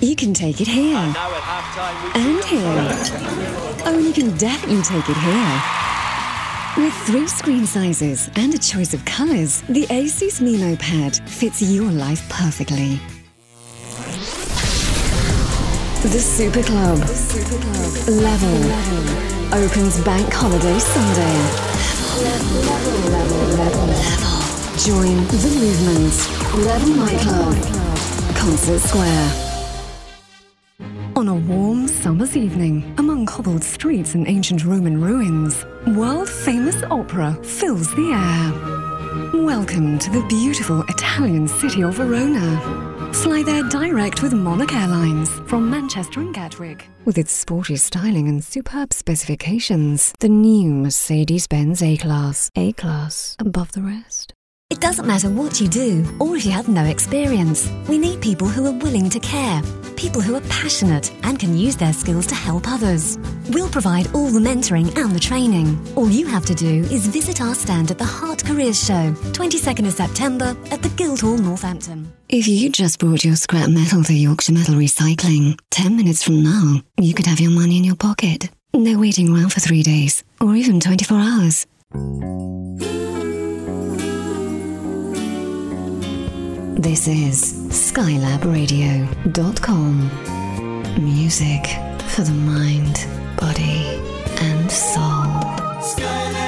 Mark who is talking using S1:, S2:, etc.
S1: You can take it here.
S2: And now at halftime,
S1: And here. Oh, you can definitely take it here. With 3 screen sizes and a choice of colours, the Asus Nino Pad fits your life perfectly. The Super Club. Level. Opens Bank Holiday Sunday. Level. Join the movement. Level Nightclub. Concert Square. On a warm summer's evening, among cobbled streets and ancient Roman ruins, world-famous opera fills the air. Welcome to the beautiful Italian city of Verona. Fly there direct with Monarch Airlines from Manchester and Gatwick. With its sporty styling and superb specifications, the new Mercedes-Benz A-Class. A-Class above the rest.
S3: It doesn't matter what you do or if you have no experience. We need people who are willing to care, people who are passionate and can use their skills to help others. We'll provide all the mentoring and the training. All you have to do is visit our stand at the Heart Careers Show, 22nd of September at the Guildhall, Northampton.
S1: If you just brought your scrap metal to Yorkshire Metal Recycling, 10 minutes from now, you could have your money in your pocket. No waiting around for 3 days or even 24 hours. This is SkyLabRadio.com. Music for the mind, body, and soul. Skylab.